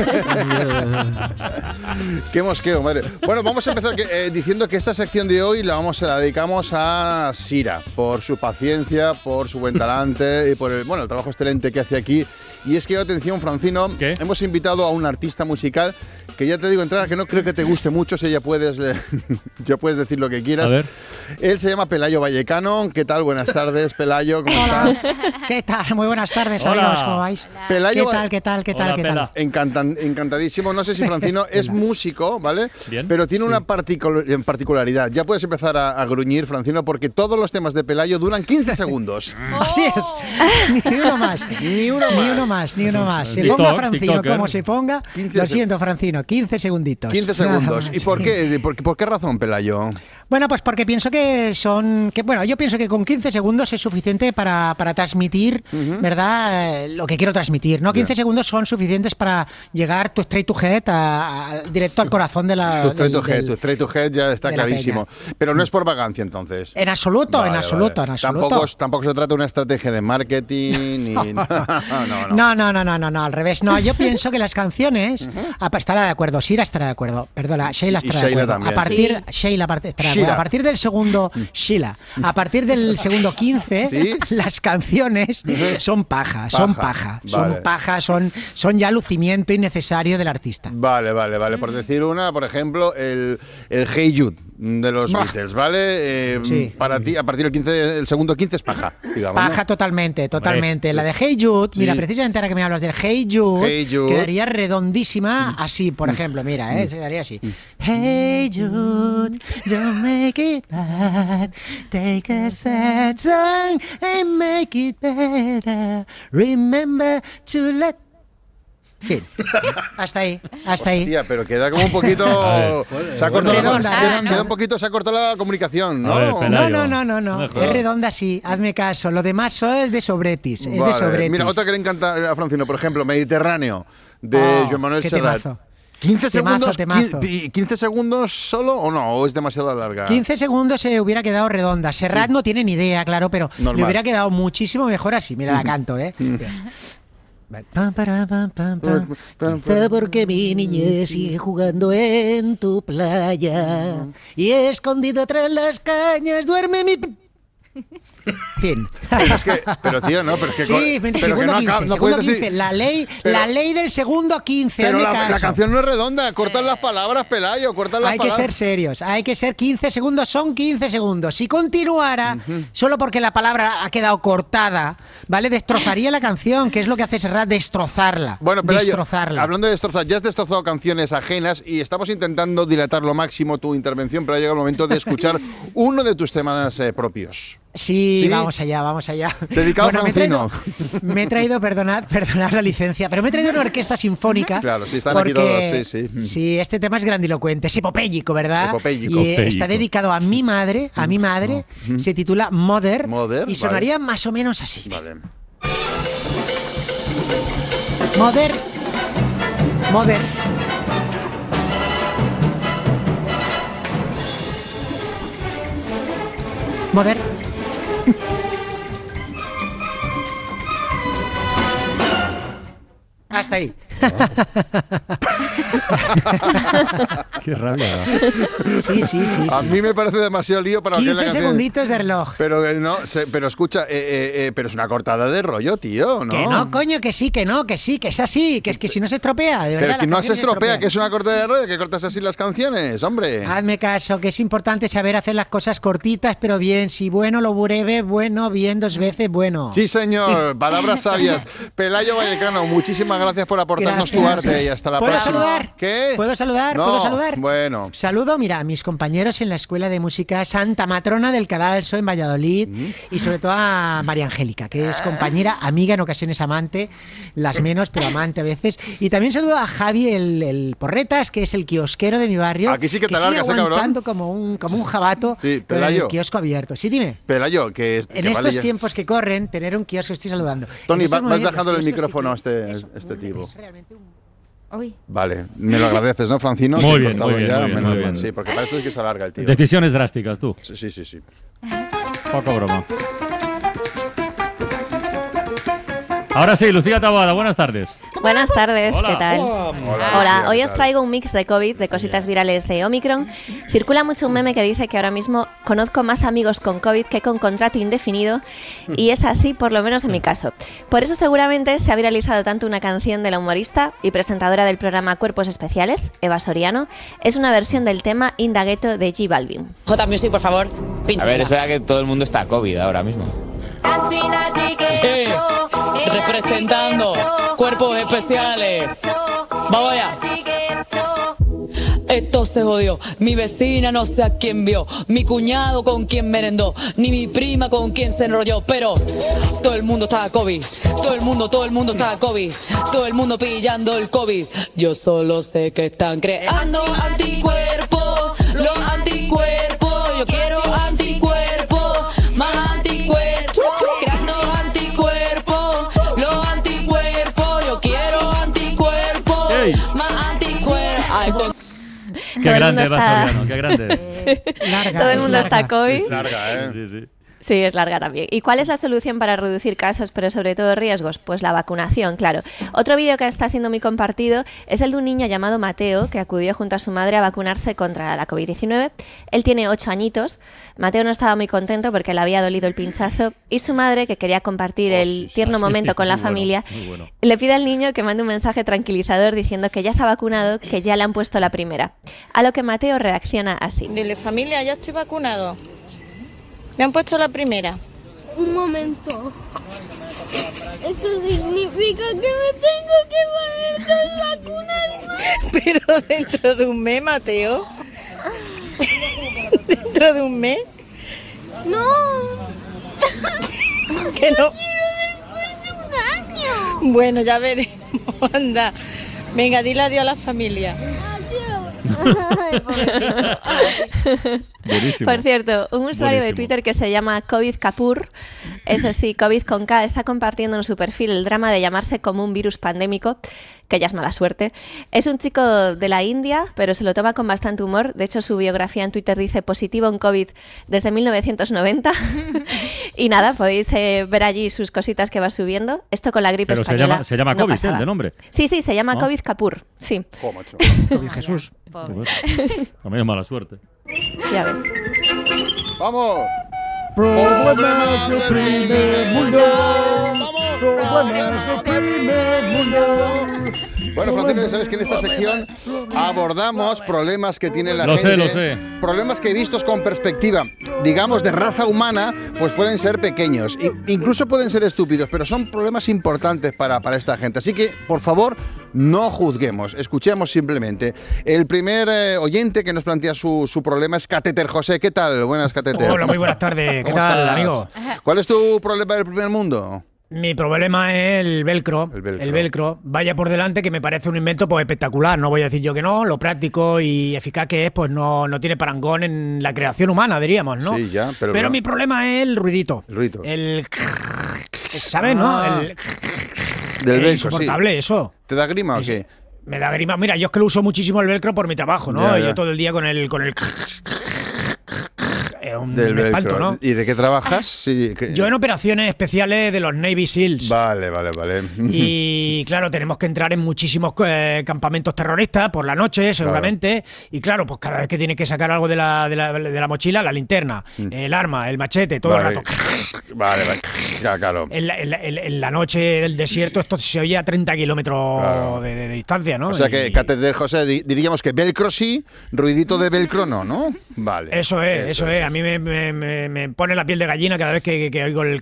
Qué mosqueo, madre. Bueno, vamos a empezar que, eh, diciendo que esta sección de hoy la, vamos, la dedicamos a Sira, por su paciencia, por su buen talante y por el, bueno, el trabajo excelente que hace aquí. Y es que, atención, Francino, ¿qué? Hemos invitado a un artista musical que ya te digo, entrar, que no creo que te guste mucho, si ya puedes, eh, ya puedes decir lo que quieras. A ver. Él se llama Pelayo Vallecano. ¿Qué tal? Buenas tardes, Pelayo, ¿cómo Hola. estás? ¿Qué tal? Muy buenas tardes, Hola. amigos, ¿cómo vais? Pelayo, ¿Qué tal, qué tal, qué tal, Hola, qué tal? Encantan, encantadísimo. No sé si Francino es músico, ¿vale? Bien. Pero tiene Sí. una particul- particularidad. Ya puedes empezar a, a gruñir, Francino, porque todos los temas de Pelayo duran quince segundos. Así es. Ni uno más. Ni uno Ni más. uno más, ni uno más. Se TikTok, ponga Francino TikToker. como se ponga. quince Lo siento, Francino, quince segunditos. quince Nada segundos. más. ¿Y por qué, por, por qué razón, Pelayo? Bueno, pues porque pienso que son... que bueno, yo pienso que con quince segundos es suficiente para, para transmitir, uh-huh. ¿verdad? Eh, lo que quiero transmitir, ¿no? quince yeah. segundos son suficientes para llegar tu straight to head, a, a, directo al corazón de la... Tu straight del, to head, del, tu straight to head ya está clarísimo. Pero no es por vagancia, entonces. En absoluto, vale, en absoluto, vale. en absoluto. Tampoco, tampoco se trata de una estrategia de marketing ni... no, no, no, no, no, no, no, no, al revés. No, yo pienso que las canciones... Uh-huh. Estará de acuerdo, Sira estará de acuerdo, perdona, Sheila estará de acuerdo. También. A partir... Sí. Sheila estará de acuerdo. A partir del segundo... Sheila, a partir del segundo quince, ¿sí? Las canciones son paja, paja. son paja, vale. son paja, son, son ya lucimiento innecesario del artista. Vale, vale, vale. Por decir una, por ejemplo, el, el Hey Jude de los bah. Beatles, ¿vale? Eh, sí. Para ti, a partir del quince, el segundo quince es paja, digamos, paja ¿no? totalmente, totalmente. La de Hey Jude, sí. mira, precisamente ahora que me hablas del Hey Jude, hey Jude. quedaría redondísima mm. así, por ejemplo, mira, ¿eh? Quedaría así. Mm. Hey Jude, don't make it bad, take a sad song and make it better, remember to let... Fin. Hasta ahí, hasta ahí. Hostia, pero queda como un poquito... se ha cortado redonda, la, redonda. Queda un poquito, se ha cortado la comunicación, ¿no? Ver, no, no, no, no, no. Es redonda, sí, hazme caso. Lo demás es de sobretis, es vale. de sobretis. Mira, otra que le encanta a Francino, por ejemplo, Mediterráneo, de oh, Joan Manuel Serrat. Temazo. quince temazo, segundos, temazo. ¿quince segundos solo o no? ¿O es demasiado larga? quince segundos se hubiera quedado redonda. Serrat sí. no tiene ni idea, claro, pero Normal. le hubiera quedado muchísimo mejor así. Mira, la canto, ¿eh? Pam, para, pam, pam, pam. Quizá porque mi niñez sigue jugando en tu playa y escondido tras las cañas duerme mi... Fin. Es que, pero tío, no, pero es que... Sí, pero segundo que no quince, acaba- no segundo puedes decir- quince. La ley, Pero- la ley del segundo quince, Pero hazme la, la caso. canción no es redonda, cortan las palabras, Pelayo, cortan las Hay que palabras. ser serios, hay que ser quince segundos, son quince segundos. Si continuara, solo porque la palabra ha quedado cortada, ¿vale? Destrozaría la canción, que es lo que hace Serrat, destrozarla. Bueno, Pelayo, destrozarla. hablando de destrozar, ya has destrozado canciones ajenas y estamos intentando dilatar lo máximo tu intervención, pero ha llegado el momento de escuchar uno de tus temas eh, propios. Sí, ¿Sí? vamos allá, vamos allá. Dedicado Bueno, a me he traído, Francino. me he traído, perdonad, perdonad la licencia, pero me he traído una orquesta sinfónica. Claro, sí, están aquí porque, todos, sí, sí. Sí, este tema es grandilocuente, es epopéyico, ¿verdad? Epopéyico. Y eh, está Epopéyico. dedicado a mi madre, a mi madre, se titula Mother, Mother, y sonaría vale. más o menos así. Vale. Mother, Mother. Mother. Hasta ahí. Qué rabia. Sí, sí, sí. A sí. mí me parece demasiado lío para lo que es la quince canción. segunditos de reloj. Pero eh, no, se- pero escucha, eh, eh, eh, pero es una cortada de rollo, tío, ¿no? Que no, coño, que sí, que no, que sí, que es así, que es que si no se estropea, de verdad. Pero que las no se canciones estropea, estropean. que es una cortada de rollo, que cortas así las canciones, hombre. Hazme caso, que es importante saber hacer las cosas cortitas, pero bien. Si bueno, lo breve, bueno, bien, dos veces, bueno. Sí, señor, palabras sabias. Pelayo Vallecano, muchísimas gracias por aportarnos tu Gracias. arte y hasta la ¿Puedo próxima. saludar? ¿Qué? ¿Puedo saludar? No, ¿Puedo saludar? Bueno. Saludo, mira, a mis compañeros en la Escuela de Música Santa Matrona del Cadalso en Valladolid y sobre todo a María Angélica, que es compañera, amiga, en ocasiones amante, las menos, pero amante a veces. Y también saludo a Javi, el, el Porretas, que es el kiosquero de mi barrio. Aquí sí que te sigue largas, ¿eh, cabrón? aguantando como un, como un jabato Sí, con el Pelayo. kiosco abierto. Sí, dime. Pelayo, que es. En que estos vale ya. tiempos que corren, tener un kiosco, estoy saludando. Tony, En esos va- vas momentos, dejándole los el kioscos micrófono a que este, este tipo. Uy. Vale, me lo agradeces, ¿no, Francino? Muy Que he bien, cortado muy bien, ya, muy bien, menos muy mal. bien. Sí, porque para esto es que se alarga el tío. Decisiones drásticas, tú. Sí, sí, sí, sí. Poco broma. Ahora sí, Lucía Taboada, buenas tardes. Buenas tardes, Hola. ¿qué tal? Hola. Hola, Hola, hoy ¿qué os tal? traigo un mix de COVID, de cositas virales de Omicron. Circula mucho un meme que dice que ahora mismo conozco más amigos con COVID que con contrato indefinido, y es así por lo menos en mi caso. Por eso seguramente se ha viralizado tanto una canción de la humorista y presentadora del programa Cuerpos Especiales, Eva Soriano. Es una versión del tema Indagueto de J Balvin. J Music, por favor, pincha. A ver, es verdad que todo el mundo está COVID ahora mismo. Eh, representando cuerpos especiales. Vamos allá. Esto se jodió. Mi vecina no sé a quién vio. Mi cuñado con quien merendó. Ni mi prima con quien se enrolló. Pero todo el mundo está COVID. Todo el mundo, todo el mundo está COVID. Todo el mundo pillando el COVID. Yo solo sé que están creando anticuerpos. Los anticuerpos. Yo quiero anticuerpos. Más anticuerpos. Creando anticuerpos. Los anticuerpos. Yo quiero anticuerpos. Ey. Más anticuerpos. Ay, con- Qué Todo el grande, mundo Eva está- Soriano, qué grande. Larga, Todo el es mundo está larga. COVID. Es larga, ¿eh? Sí, sí. Sí, es larga también. ¿Y cuál es la solución para reducir casos, pero sobre todo riesgos? Pues la vacunación, claro. Otro vídeo que está siendo muy compartido es el de un niño llamado Mateo, que acudió junto a su madre a vacunarse contra la COVID diecinueve. Él tiene ocho añitos. Mateo no estaba muy contento porque le había dolido el pinchazo, y su madre, que quería compartir el tierno momento con la Muy bueno, familia, muy bueno. le pide al niño que mande un mensaje tranquilizador diciendo que ya se ha vacunado, que ya le han puesto la primera. A lo que Mateo reacciona así. Dile, familia, ya estoy vacunado. Me han puesto la primera. Un momento. Eso significa que me tengo que poner dos vacunas más. Pero dentro de un mes, Mateo. ¿Dentro de un mes? No. Que no. Quiero después de un año. Bueno, ya veremos. Anda. Venga, dile adiós a la familia. Buenísimo. Por cierto, un usuario de Buenísimo. Twitter que se llama COVID Kapoor, eso sí, COVID con K, está compartiendo en su perfil el drama de llamarse como un virus pandémico, que ya es mala suerte. Es un chico de la India, pero se lo toma con bastante humor. De hecho, su biografía en Twitter dice positivo en COVID desde mil novecientos noventa. Y nada, podéis eh, ver allí sus cositas que va subiendo. Esto con la gripe Pero se española llama, se llama no COVID, ¿eh? pasaba. el de nombre. Sí, sí, se llama ¿No? COVID Kapoor, sí. Jo, macho. COVID Jesús. Pobre. También es mala suerte. Ya ves. ¡Vamos! Problemas del primer mundo. Problemas del primer mundo. Bueno, Francino, sabes que en esta sección abordamos problemas que tiene la lo gente. Lo sé, lo sé. Problemas que vistos con perspectiva, digamos, de raza humana, pues pueden ser pequeños. I- incluso pueden ser estúpidos, pero son problemas importantes para, para esta gente. Así que, por favor, no juzguemos, escuchemos simplemente. El primer eh, oyente que nos plantea su, su problema es Catéter José. ¿Qué tal? Buenas, Catéter. Hola, muy buenas tardes. ¿Qué ¿Cómo tal, estás? amigo? ¿Cuál es tu problema del primer mundo? Mi problema es el velcro, el velcro. El velcro. Vaya por delante, que me parece un invento pues espectacular. No voy a decir yo que no. Lo práctico y eficaz que es, pues no, no tiene parangón en la creación humana, diríamos, ¿no? Sí, ya, pero... Pero no. mi problema es el ruidito. El ruido. El... ¿Sabes, Ah. no? El... Del es velcro, insoportable sí. eso. ¿Te da grima o Es- qué? Me da grima. Mira, yo es que lo uso muchísimo el velcro por mi trabajo, ¿no? Ya, ya. Yo todo el día con el... Con el... Es un Del espanto, velcro. ¿no? ¿Y de qué trabajas? Sí, que- Yo en operaciones especiales de los Navy Seals. Vale, vale, vale. Y claro, tenemos que entrar en muchísimos eh, campamentos terroristas por la noche, seguramente. Y claro, pues cada vez que tiene que sacar algo de la, de la, de la mochila, la linterna, el arma, el machete, todo Vale. el rato. Vale, vale. Ya, claro. En la, en la- en la- en la noche del desierto esto se oye a treinta kilómetros Claro. de, de- de distancia, ¿no? O sea Y- que, Catéter José, di- diríamos que velcro sí, ruidito de velcro no, ¿no? Vale. Eso es, eso, es. A mí me, me- me- me pone la piel de gallina cada vez que, que- que oigo el...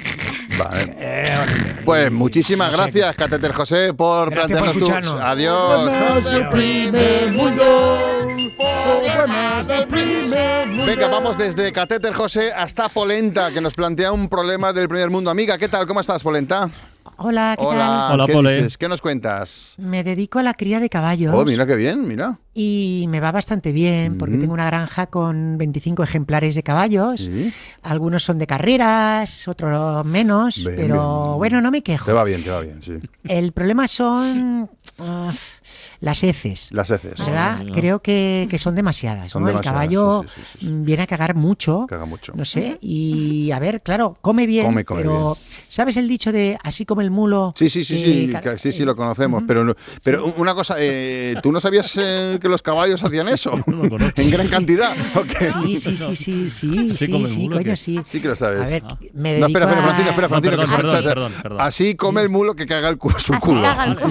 Vale. Eh, Pues muchísimas no sé gracias, Catéter José, por Gracias por plantearnos tus... escucharnos. Adiós. Problemas del primer mundo. Problemas del primer mundo. Venga, vamos desde Catéter José hasta Polenta, que nos plantea un problema del primer mundo. Amiga, ¿qué tal? ¿Cómo estás, Polenta? Hola, ¿qué Hola. Hola, ¿Qué Pole. dices? ¿Qué nos cuentas? tal? Me dedico a la cría de caballos. Oh, mira qué bien, mira. Y me va bastante bien porque Mm. tengo una granja con veinticinco ejemplares de caballos. Sí. Algunos son de carreras, otros menos, Bien, pero bien. bueno, no me quejo. Te va bien, te va bien, sí. El problema son uf, las heces. Las heces. ¿Verdad? Creo que, que son demasiadas. Son ¿no? El demasiadas, caballo sí, sí, sí, mm, viene a cagar mucho. Caga mucho. No sé. Y a ver, claro, come bien. Come, come pero ¿sabes el dicho de así como el mulo? Sí, sí, sí, eh, sí, ca- que- sí, sí, lo conocemos. Pero, no- pero una cosa, eh, ¿tú no sabías eh, que los caballos hacían eso? ¿En gran cantidad? ¿O qué? Sí, sí, sí, sí, sí, Así sí, come el sí, mulo, coño, ¿qué? sí. Sí que lo sabes. A ver, Ah. me No, dedico espera, espera, a- Francino, espera, No, Francino, perdón, que se perdón, marcha. perdón, perdón. Así come el mulo que caga el cu- su culo.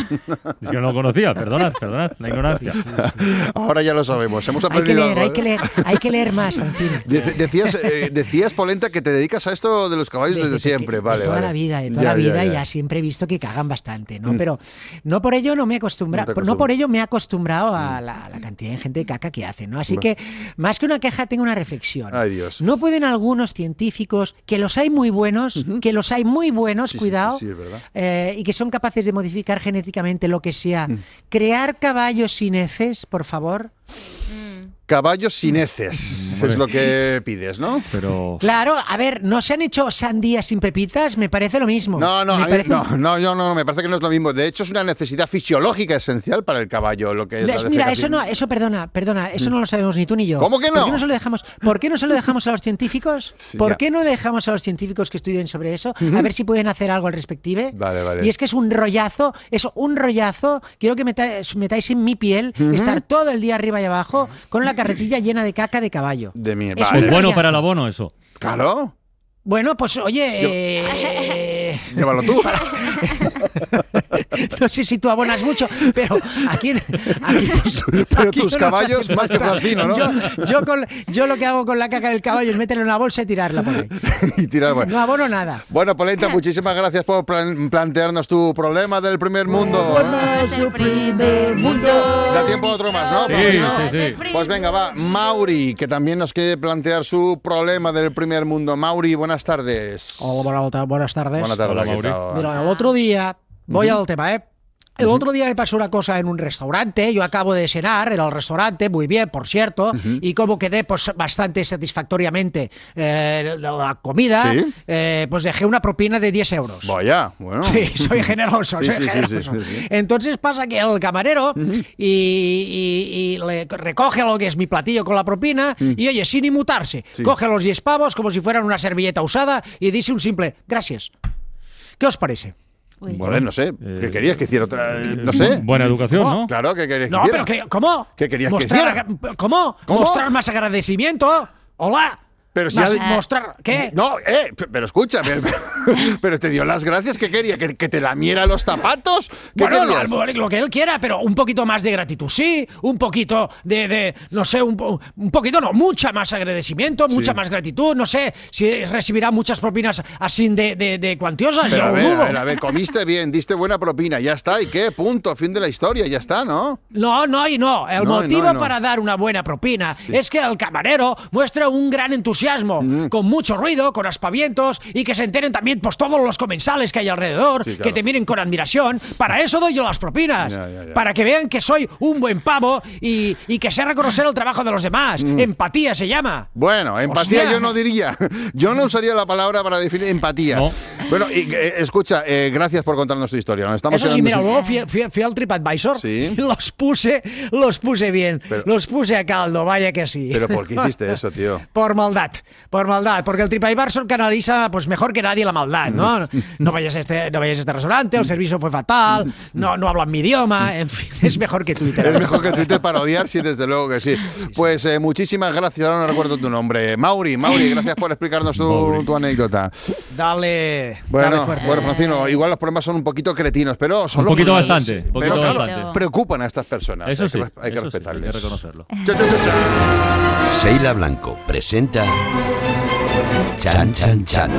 Es que no lo conocía, perdonad, perdonad, la ignorancia. Ahora ya lo sabemos, hemos Hay que aprendido leer, algo, hay ¿eh? que leer, hay que leer más, Francino. Dec- Decías, eh, decías, Polenta, que te dedicas a esto de los caballos desde, Desde siempre, peque- vale, de toda vale. la vida, de toda Ya, la vida, ya, y ya. ya siempre he visto que cagan bastante, ¿no? Mm. Pero no por ello no me he No acostumbrado, te no, acostumbras. por ello me he acostumbrado a la, a la cantidad de gente de caca que hacen, ¿no? Así Hombre. que, más que una queja, tengo una reflexión. Ay, Dios. ¿No pueden algunos científicos, que los hay muy buenos, que los hay muy buenos, Sí, sí, cuidado, sí, sí, es verdad. eh, y que son capaces de modificar genéticamente lo que sea, Mm. crear caballos sin heces, por favor? Caballos sin heces, Hombre. es lo que pides, ¿no? Pero... Claro, a ver, ¿no se han hecho sandías sin pepitas? Me parece lo mismo. No, no, Me a mí- parece- no, no, yo no, me parece que no es lo mismo. De hecho, es una necesidad fisiológica esencial para el caballo, lo que es la Es- Mira, eso defecación. no, eso perdona, perdona, eso no lo sabemos ni tú ni yo. ¿Cómo que ¿Por no? qué no se lo dejamos, ¿por qué no se lo dejamos a los científicos? Sí, ¿Por ya. qué no le dejamos a los científicos que estudien sobre eso? Ujú. A ver si pueden hacer algo al respective. Vale, vale. Y es que es un rollazo, eso, un rollazo. Quiero que metáis, metáis en mi piel, Ujú. estar todo el día arriba y abajo con la carretilla llena de caca de caballo. De mí, Es Pues un bueno rollazo. para el abono eso. Claro. Bueno, pues oye, eh, Llévalo tú. no sé si tú abonas mucho, pero aquí, aquí Pero aquí tus no nos caballos hace más que falta. Francino, ¿no? Yo, yo, con- yo lo que hago con la caca del caballo es meterla en una bolsa y tirarla por ahí. y tirar, bueno. No abono nada. Bueno, Polenta, muchísimas gracias por plan- plantearnos tu problema del primer mundo. Problemas del primer mundo. Da tiempo a otro más, ¿no, Sí, Francino? sí, sí. Pues venga, va. Mauri, que también nos quiere plantear su problema del primer mundo. Mauri, buenas tardes. Hola, buenas, buenas tardes. Buenas tardes, Hola, ¿qué Mauri. tal? Mira, el otro día, voy Ujú. al tema, ¿eh? El otro día me pasó una cosa en un restaurante, yo acabo de cenar en el restaurante, muy bien, por cierto, y como quedé pues bastante satisfactoriamente eh, de la comida, ¿Sí? eh, pues dejé una propina de diez euros. Vaya, bueno. Sí, soy generoso, Sí, soy sí, sí, generoso. sí, sí, sí. Entonces pasa que el camarero y, y- y le recoge lo que es mi platillo con la propina y oye, sin inmutarse, Sí. coge los diez pavos como si fueran una servilleta usada y dice un simple gracias. ¿Qué os parece? Bueno, no sé. ¿Qué querías que hiciera otra? No sé. Buena educación, ¿Cómo? ¿no? Claro, ¿qué querías que No, hiciera? pero que, ¿cómo? ¿Qué querías que Mostrar hiciera? aga- ¿Cómo? ¿Cómo? Mostrar más agradecimiento. Hola. Pero si Vas ha- a mostrar... ¿Qué? No, eh, p- pero escucha, pero, pero te dio las gracias. ¿Qué quería? ¿Que, que te lamiera los zapatos? ¿Qué Bueno, querías? lo, lo que él quiera, pero un poquito más de gratitud, sí, un poquito de, de no sé, un, po- un poquito, no, mucha más agradecimiento, mucha más gratitud, no sé, si recibirá muchas propinas así de, de, de cuantiosas, Pero yo a lo ver, dudo. a ver, a ver, comiste bien, diste buena propina, ya está, ¿y qué? Punto, fin de la historia, ya está, ¿no? No, no y no. El No, y motivo no, y no. para dar una buena propina es que el camarero muestra un gran entusiasmo, Mm. con mucho ruido, con aspavientos y que se enteren también pues todos los comensales que hay alrededor, Sí, claro. que te miren con admiración. Para eso doy yo las propinas, Ya, ya, ya. para que vean que soy un buen pavo y, y que sé reconocer el trabajo de los demás. Empatía se llama. Bueno, empatía Hostia. yo no diría. Yo no usaría la palabra para definir empatía. Bueno, y, eh, escucha, eh, gracias por contarnos tu historia. Nos estamos Eso sí, quedando mira, sin- luego fui, fui- fui al TripAdvisor y los puse, los puse bien, los puse a caldo, vaya que sí. Pero ¿por qué hiciste eso, tío? Por maldad, por maldad, porque el TripAdvisor canaliza pues mejor que nadie la maldad, ¿no? No vayas a este, no vayas a este restaurante, el servicio fue fatal, no, no hablan mi idioma, en fin, es mejor que Twitter. Es mejor que Twitter para odiar, sí, desde luego que sí. Pues eh, muchísimas gracias, ahora no recuerdo tu nombre. Mauri, Mauri, gracias por explicarnos tu, tu anécdota. Dale, Bueno, dale fuerte. bueno, Francino, igual los problemas son un poquito cretinos, pero son Un los poquito problemas. bastante, un Pero poquito claro, bastante. preocupan a estas personas. Eso hay sí, que, res- hay que eso sí, respetarles. hay que reconocerlo. Cha, cha, cha, cha. Sheila Blanco presenta Chan Chan Chan.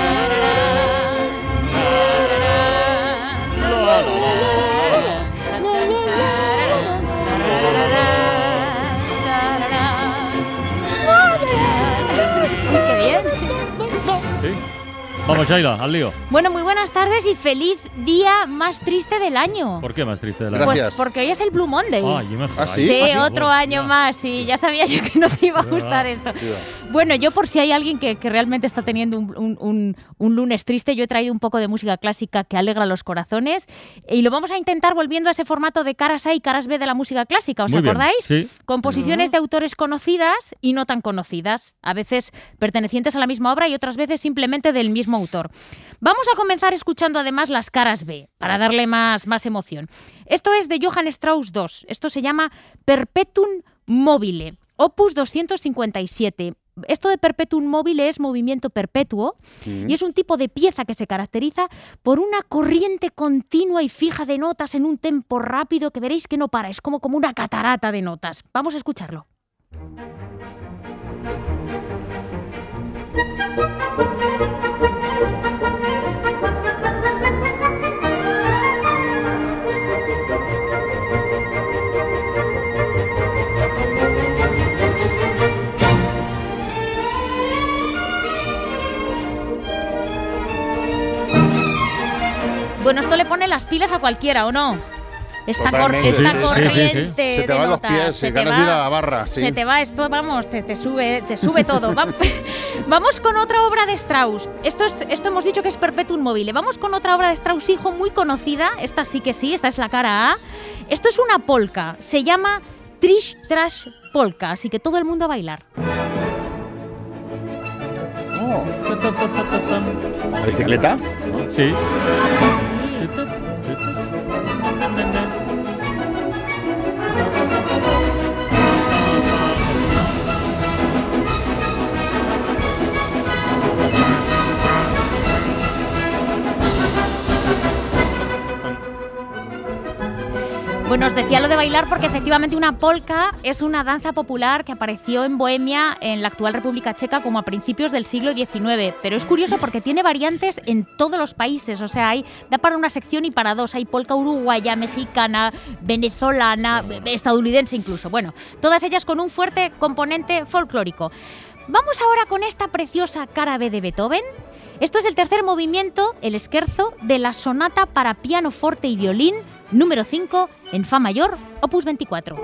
Uy, qué bien. Vamos, Sheila, al lío. Bueno, muy buenas tardes y feliz día más triste del año. ¿Por qué más triste de la Pues porque hoy es el Blue Monday. Ay, yo me ¿Ah, sí? Sí, ¿Ah, sí? otro Oh, año ya. más, sí, ya sabía yo que no te iba a gustar esto. Bueno, yo por si hay alguien que, que realmente está teniendo un, un- un- un lunes triste, yo he traído un poco de música clásica que alegra los corazones y lo vamos a intentar volviendo a ese formato de caras A y caras B de la música clásica, ¿os Muy bien, acordáis? sí. Composiciones de autores conocidas y no tan conocidas, a veces pertenecientes a la misma obra y otras veces simplemente del mismo autor. Vamos a comenzar escuchando además las caras B, para darle más, más emoción. Esto es de Johann Strauss dos. Esto se llama Perpetuum mobile, opus doscientos cincuenta y siete. Esto de Perpetuum mobile es movimiento perpetuo Mm. y es un tipo de pieza que se caracteriza por una corriente continua y fija de notas en un tempo rápido que veréis que no para, es como, como una catarata de notas. Vamos a escucharlo. Bueno, esto le pone las pilas a cualquiera, ¿o no? Esta, cor- Totalmente. esta Sí, sí, sí, corriente sí. Se te de van los notas, pies, se sí, te ganas va, de ir a la barra, sí. se te va esto, vamos, te, te sube, te sube todo. Va- Vamos con otra obra de Strauss. Esto es, esto hemos dicho que es Perpetuum mobile. Vamos con otra obra de Strauss, hijo, muy conocida. Esta sí que sí, esta es la cara A. Esto es una polka. Se llama Trish Trash Polka, así que todo el mundo a bailar. ¿La bicicleta? Sí. Bueno, os decía lo de bailar porque efectivamente una polka es una danza popular que apareció en Bohemia, en la actual República Checa, como a principios del siglo diecinueve. Pero es curioso porque tiene variantes en todos los países. O sea, hay, da para una sección y para dos. Hay polka uruguaya, mexicana, venezolana, estadounidense incluso. Bueno, todas ellas con un fuerte componente folclórico. Vamos ahora con esta preciosa cara B de Beethoven. Esto es el tercer movimiento, el scherzo, de la sonata para piano forte y violín, número cinco, en fa mayor, opus veinticuatro.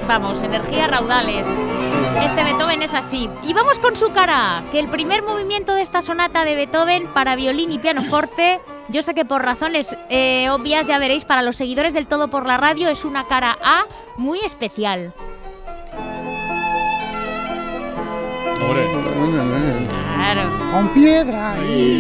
vamos, energía raudales. Este Beethoven es así. Y vamos con su cara A, que el primer movimiento de esta sonata de Beethoven para violín y pianoforte, yo sé que por razones eh, obvias, ya veréis, para los seguidores del Todo por la Radio es una cara A muy especial. Claro. Con piedra.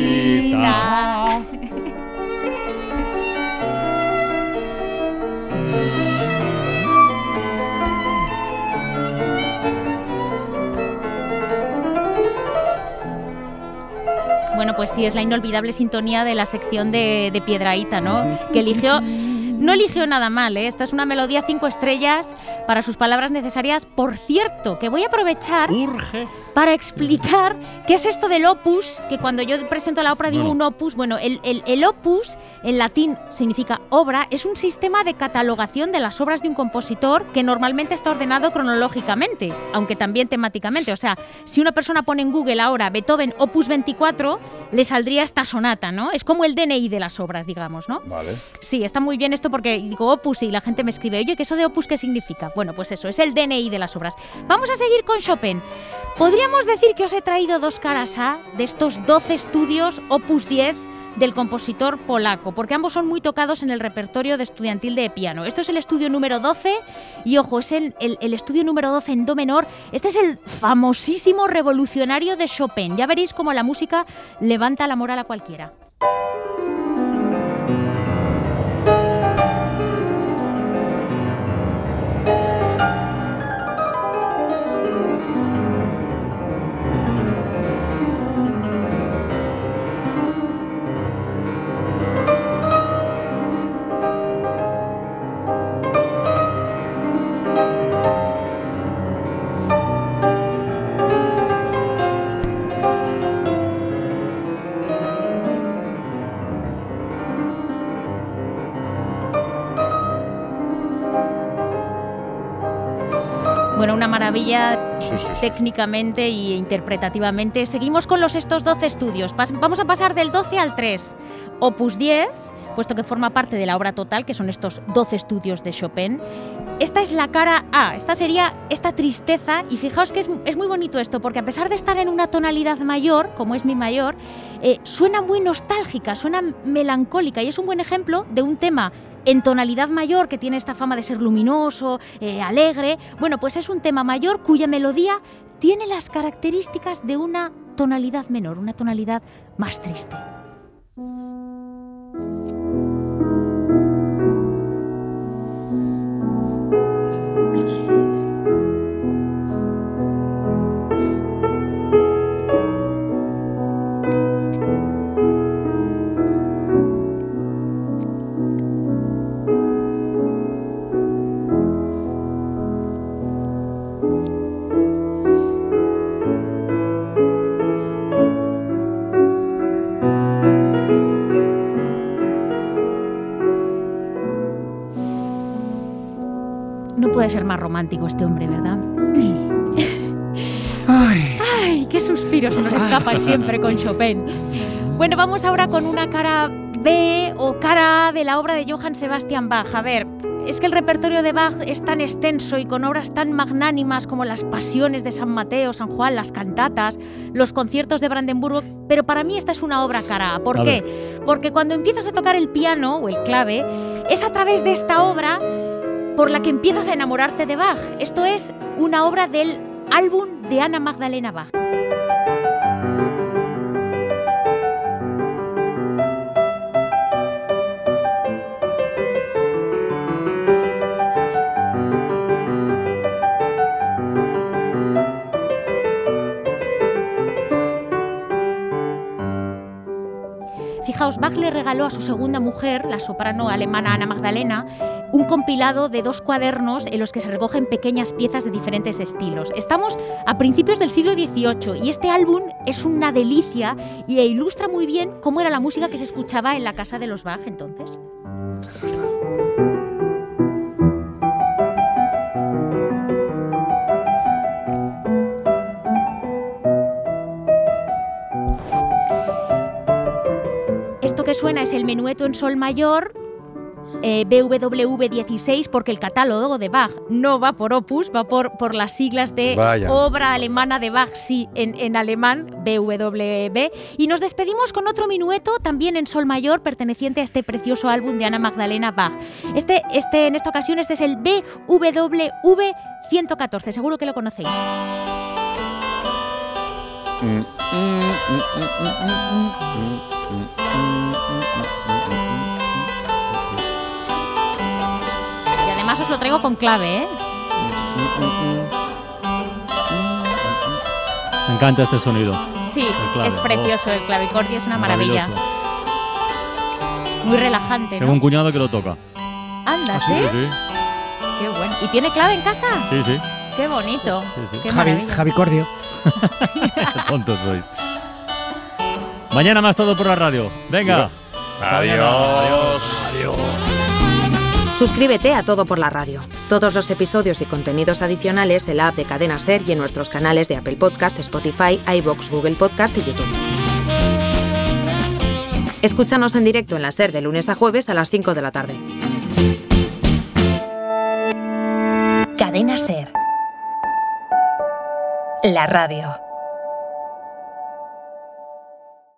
Bueno, pues sí, es la inolvidable sintonía de la sección de, de Piedrahita, ¿no? Que eligió... No eligió nada mal, ¿eh? Esta es una melodía cinco estrellas para sus palabras necesarias. Por cierto, que voy a aprovechar Urge. para explicar qué es esto del opus, que cuando yo presento la ópera digo No, no. un opus. Bueno, el, el, el opus en latín significa obra, es un sistema de catalogación de las obras de un compositor que normalmente está ordenado cronológicamente, aunque también temáticamente. O sea, si una persona pone en Google ahora Beethoven opus veinticuatro, le saldría esta sonata, ¿no? Es como el D N I de las obras, digamos, ¿no? Vale. Sí, está muy bien esto porque digo opus y la gente me escribe, oye, ¿qué eso de opus qué significa? Bueno, pues eso, es el D N I de las obras. Vamos a seguir con Chopin. Podríamos decir que os he traído dos caras A de estos doce estudios opus diez del compositor polaco, porque ambos son muy tocados en el repertorio de estudiantil de piano. Esto es el estudio número doce y, ojo, es el, el, el estudio número doce en do menor. Este es el famosísimo revolucionario de Chopin. Ya veréis cómo la música levanta la moral a cualquiera. Bueno, una maravilla Sí, sí, sí. técnicamente e interpretativamente. Seguimos con los estos doce estudios. Pas- vamos a pasar del doce al tres. Opus diez, puesto que forma parte de la obra total, que son estos doce estudios de Chopin. Esta es la cara A, esta sería esta tristeza, y fijaos que es, es muy bonito esto, porque a pesar de estar en una tonalidad mayor, como es mi mayor, eh, suena muy nostálgica, suena melancólica, y es un buen ejemplo de un tema en tonalidad mayor, que tiene esta fama de ser luminoso, eh, alegre. Bueno, pues es un tema mayor cuya melodía tiene las características de una tonalidad menor, una tonalidad más triste. No puede ser más romántico este hombre, ¿verdad? Ay. ¡Ay, qué suspiros se nos escapan siempre con Chopin! Bueno, vamos ahora con una cara B o cara A de la obra de Johann Sebastian Bach. A ver, es que el repertorio de Bach es tan extenso y con obras tan magnánimas como las Pasiones de San Mateo, San Juan, las cantatas, los conciertos de Brandenburgo, pero para mí esta es una obra cara A. ¿Por A qué? ver. Porque cuando empiezas a tocar el piano o el clave, es a través de esta obra por la que empiezas a enamorarte de Bach. Esto es una obra del álbum de Ana Magdalena Bach. Fijaos, Bach le regaló a su segunda mujer, la soprano alemana Ana Magdalena, un compilado de dos cuadernos en los que se recogen pequeñas piezas de diferentes estilos. Estamos a principios del siglo dieciocho y este álbum es una delicia y ilustra muy bien cómo era la música que se escuchaba en la casa de los Bach entonces. Esto que suena es el menueto en sol mayor, eh, B W V dieciséis, porque el catálogo de Bach no va por opus, va por, por las siglas de Vaya. obra alemana de Bach, sí, en, en alemán, B W V. Y nos despedimos con otro minueto, también en sol mayor, perteneciente a este precioso álbum de Ana Magdalena Bach. Este, este, en esta ocasión, este es el B W V ciento catorce, seguro que lo conocéis. Y además os lo traigo con clave, ¿eh? Me encanta este sonido. Sí, es precioso el clavicordio, es una maravilla. Muy relajante, ¿no? Tengo un cuñado que lo toca. Anda, Sí, ¿sí? sí. Qué bueno. ¿Y tiene clave en casa? Sí, sí. Qué bonito. sí. Qué Javi, maravilla. Javi Cordio. Qué tontos sois. Mañana más todo por la radio. Venga. Adiós. Adiós. Suscríbete a Todo por la Radio. Todos los episodios y contenidos adicionales en la app de Cadena SER y en nuestros canales de Apple Podcast, Spotify, iVoox, Google Podcast y YouTube. Escúchanos en directo en la SER de lunes a jueves a las cinco de la tarde. Cadena SER. La radio.